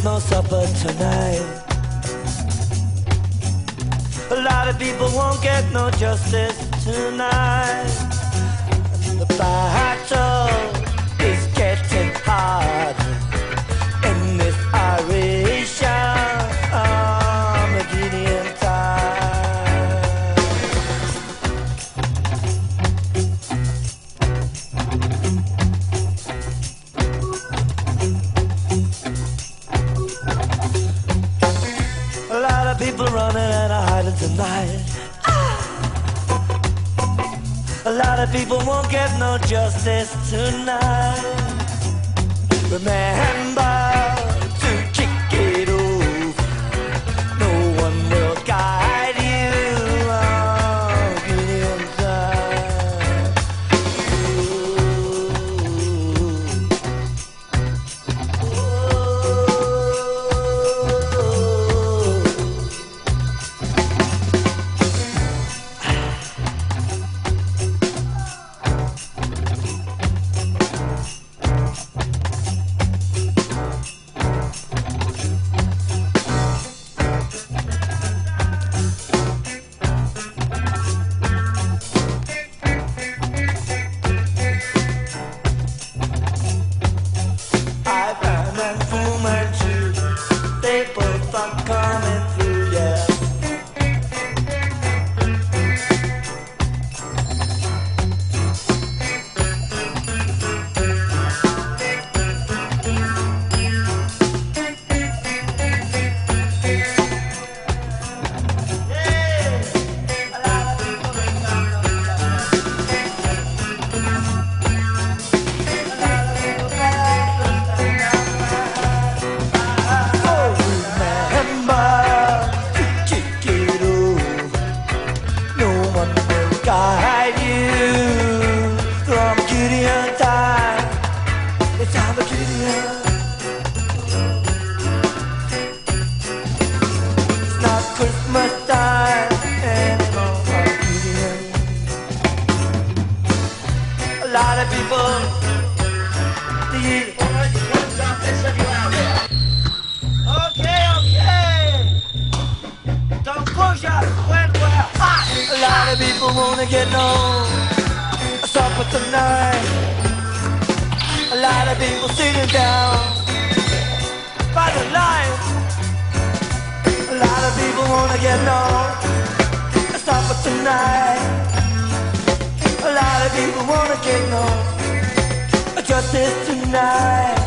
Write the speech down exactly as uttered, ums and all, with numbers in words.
no supper tonight. A lot of people won't get no justice tonight. The battle is getting hard in this Irish Armageddon time. A lot of people running and hiding tonight. A lot of people won't get no justice tonight. Remember to kick it off. No one will guide you on Gideon time. Guide you from Gideon time. It's time for Gideon. It's not Christmas time anymore for Gideon. A lot of people need. Okay, okay. Don't push us when we're hot. A lot of people wanna get no supper tonight. A lot of people sitting down by the line. A lot of people wanna get no supper tonight. A lot of people wanna get no justice tonight.